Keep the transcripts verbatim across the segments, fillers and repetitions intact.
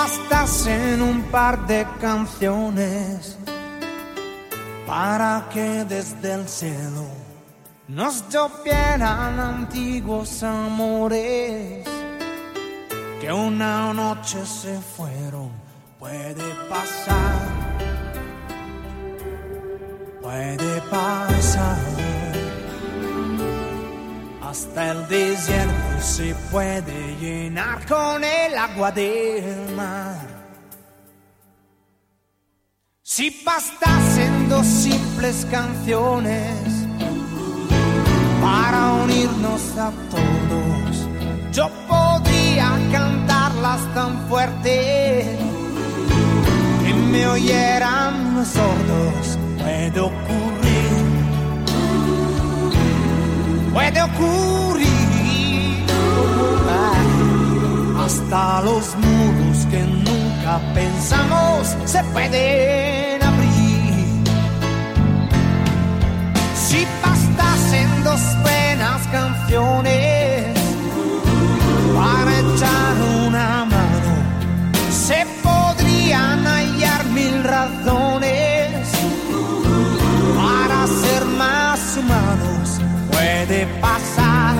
bastasen un par de canciones para que desde el cielo nos llovieran antiguos amores que una noche se fueron. Puede pasar, puede pasar. Hasta el desierto se puede llenar con el agua del mar. Si bastasen dos simples canciones para unirnos a todos, yo podría cantarlas tan fuerte que me oyeran los sordos. Puede ocurrir, puede ocurrir. Hasta los muros que nunca pensamos se pueden abrir. Si bastasen dos buenas canciones para echar una mano, se podrían hallar mil razones para ser más humanos. Puede pasar,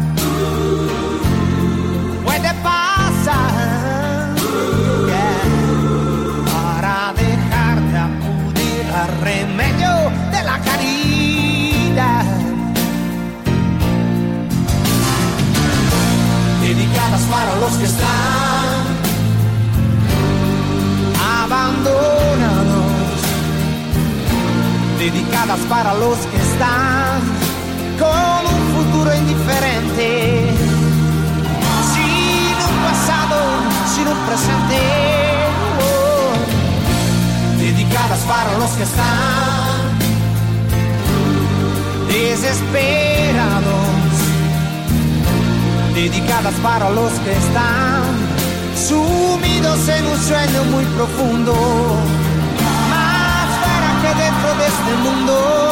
puede pasar, yeah, para dejar de acudir al remedio de la caridad. Dedicadas para los que están abandonados, dedicadas para los que están con un futuro indiferente, sin un pasado, sin un presente, oh. Dedicadas para los que están desesperados, dedicadas para los que están sumidos en un sueño muy profundo, más fuera que dentro de este mundo.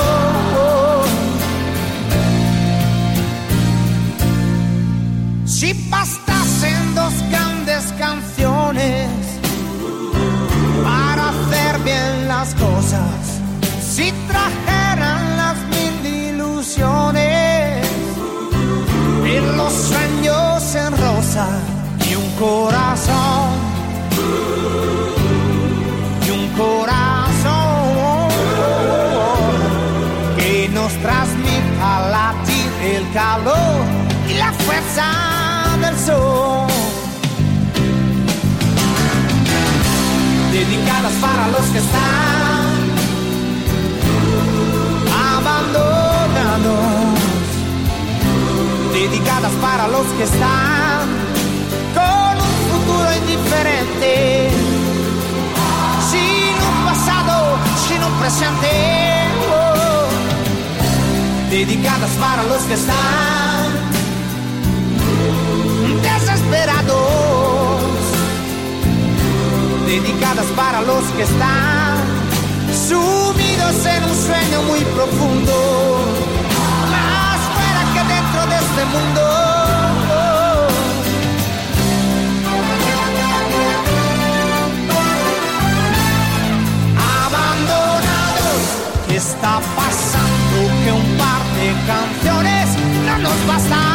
Si bastasen dos grandes canciones para hacer bien las cosas, si trajeran las mil ilusiones y los sueños en rosa y un corazón, y un corazón que nos transmita latir el calor y la fuerza del sol. Dedicadas para los que están abandonados, dedicadas para los que están con un futuro indiferente, sin un pasado, sin un presente, oh. Dedicadas para los que están desesperados, dedicadas para los que están sumidos en un sueño muy profundo, más fuera que dentro de este mundo. Abandonados, ¿qué está pasando? Que un par de canciones no nos bastan.